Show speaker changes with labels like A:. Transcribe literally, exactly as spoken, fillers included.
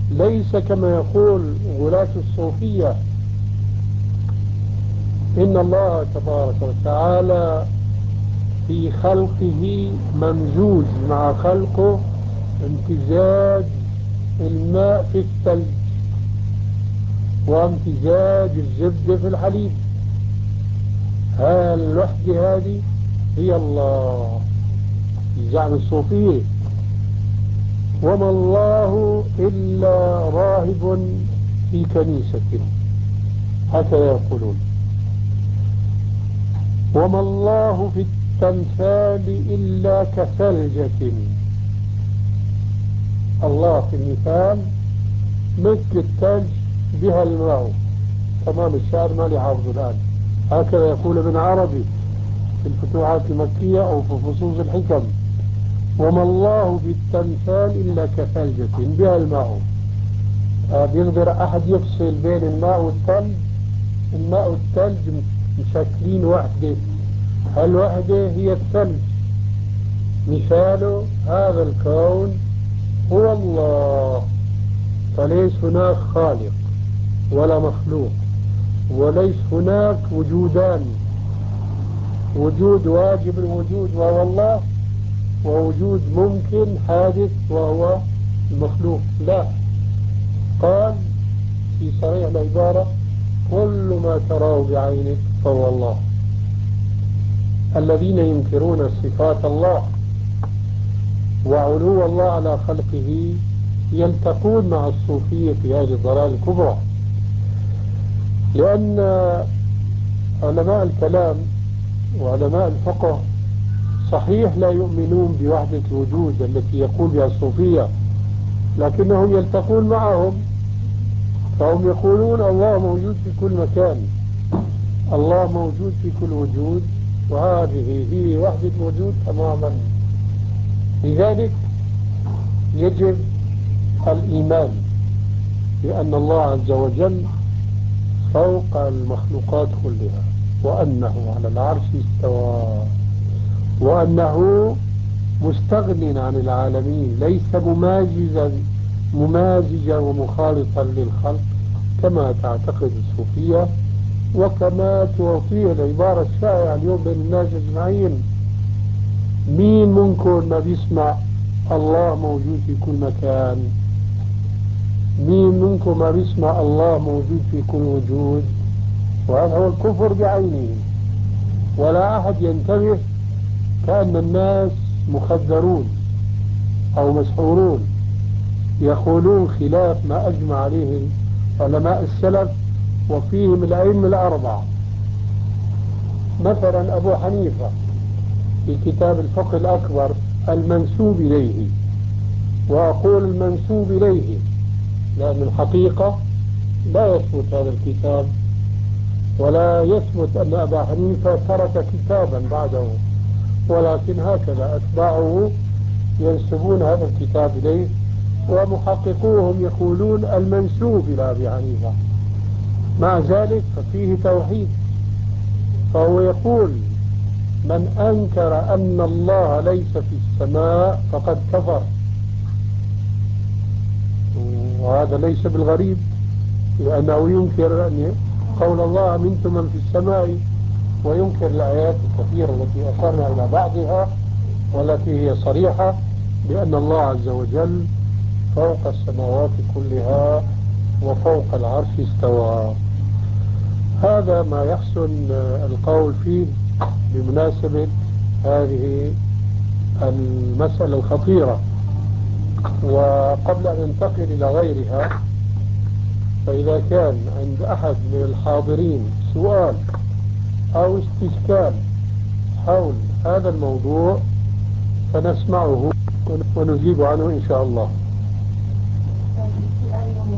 A: ليس كما يقول غلاة الصوفية إن الله تبارك وتعالى في خلقه ممزوج مع خلقه امتزاج الماء في الثلج وامتزاج الزبدة في الحليب. ها الوحدة هذه هي الله في زعم الصوفية. وما الله إلا راهب في كنيسة، هكذا يقولون. وما الله في التمثال إلا كثلجة. الله في المثال مثل الثلج بها الماء. تمام، الشعر ما لي حافظه الآن. هكذا يقول ابن عربي في الفتوحات المكية أو في فصوص الحكم. وما الله في التمثال إلا كثلجة بها الماء. آه بيقدر أحد يفصل بين الماء والثلج؟ الماء والثلج مشكلين وحدة، الوحدة هي الثلج. مثال هذا الكون هو الله، فليس هناك خالق ولا مخلوق، وليس هناك وجودان، وجود واجب الوجود وهو الله، ووجود ممكن حادث وهو المخلوق. لا، قال في صريح العبارة كل ما تراه بعينك فهو الله. الذين ينكرون صفات الله وعلو الله على خلقه يلتقون مع الصوفية في هذه الضلال الكبرى، لأن علماء الكلام وعلماء الفقه صحيح لا يؤمنون بوحدة الوجود التي يقول بها الصوفية، لكنهم يلتقون معهم فهم يقولون الله موجود في كل مكان، الله موجود في كل وجود، وهذه هي وحدة الوجود تماما. لذلك يجب الإيمان بأن الله عز وجل فوق المخلوقات كلها، وأنه على العرش استوى، وأنه مستغن عن العالمين، ليس مماجزا ممازجا ومخالطا للخلق كما تعتقد الصوفية وكما توفيه العبارة الشائعة اليوم بين الناس أجمعين. مين منكم ما بيسمع الله موجود في كل مكان؟ مين منكم ما بيسمع الله موجود في كل وجود؟ وهذا هو الكفر بعينه. ولا أحد ينتبه، كأن الناس مخدرون أو مسحورون يقولون خلاف ما أجمع عليه علماء السلف وفيهم الأئمة الأربعة. مثلا أبو حنيفة في كتاب الفقه الأكبر المنسوب إليه، وأقول المنسوب إليه لأن الحقيقة لا يثبت هذا الكتاب، ولا يثبت أن أبا حنيفة ترك كتابا بعده، ولكن هكذا أتباعه ينسبون هذا الكتاب إليه، ومحققوهم يقولون المنسوب إلى أبي حنيفة. مع ذلك ففيه توحيد، فهو يقول من أنكر أن الله ليس في السماء فقد كفر. وهذا ليس بالغريب، لأنه ينكر أن قول الله أمنتم من في السماء، وينكر الآيات الكثيرة التي أشرنا إلى بعضها والتي هي صريحة بأن الله عز وجل فوق السماوات كلها وفوق العرش استوى. هذا ما يحسن القول فيه بمناسبة هذه المسألة الخطيرة. وقبل أن ننتقل إلى غيرها، فإذا كان عند أحد من الحاضرين سؤال أو استشكال حول هذا الموضوع فنسمعه ونجيب عنه إن شاء الله.